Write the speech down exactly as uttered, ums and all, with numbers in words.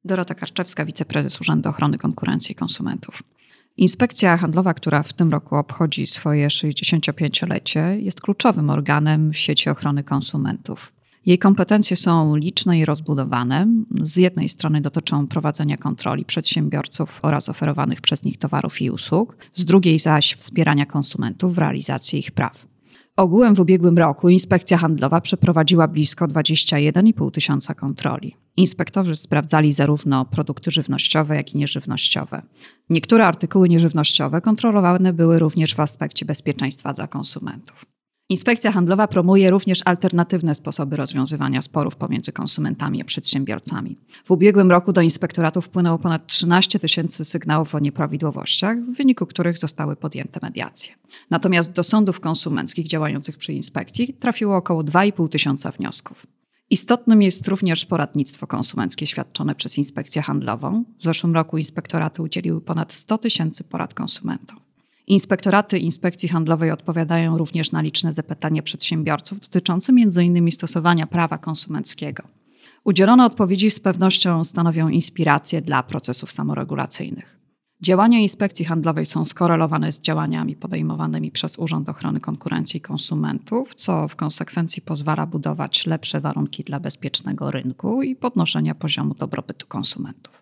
Dorota Karczewska, wiceprezes Urzędu Ochrony Konkurencji i Konsumentów. Inspekcja Handlowa, która w tym roku obchodzi swoje sześćdziesięciopięciolecie, jest kluczowym organem w sieci ochrony konsumentów. Jej kompetencje są liczne i rozbudowane. Z jednej strony dotyczą prowadzenia kontroli przedsiębiorców oraz oferowanych przez nich towarów i usług, z drugiej zaś wspierania konsumentów w realizacji ich praw. Ogółem w ubiegłym roku Inspekcja Handlowa przeprowadziła blisko dwadzieścia jeden i pół tysiąca kontroli. Inspektorzy sprawdzali zarówno produkty żywnościowe, jak i nieżywnościowe. Niektóre artykuły nieżywnościowe kontrolowane były również w aspekcie bezpieczeństwa dla konsumentów. Inspekcja Handlowa promuje również alternatywne sposoby rozwiązywania sporów pomiędzy konsumentami a przedsiębiorcami. W ubiegłym roku do inspektoratu wpłynęło ponad trzynaście tysięcy sygnałów o nieprawidłowościach, w wyniku których zostały podjęte mediacje. Natomiast do sądów konsumenckich działających przy inspekcji trafiło około dwa i pół tysiąca wniosków. Istotnym jest również poradnictwo konsumenckie świadczone przez Inspekcję Handlową. W zeszłym roku inspektoraty udzieliły ponad sto tysięcy porad konsumentom. Inspektoraty Inspekcji Handlowej odpowiadają również na liczne zapytania przedsiębiorców dotyczące między innymi stosowania prawa konsumenckiego. Udzielone odpowiedzi z pewnością stanowią inspirację dla procesów samoregulacyjnych. Działania Inspekcji Handlowej są skorelowane z działaniami podejmowanymi przez Urząd Ochrony Konkurencji i Konsumentów, co w konsekwencji pozwala budować lepsze warunki dla bezpiecznego rynku i podnoszenia poziomu dobrobytu konsumentów.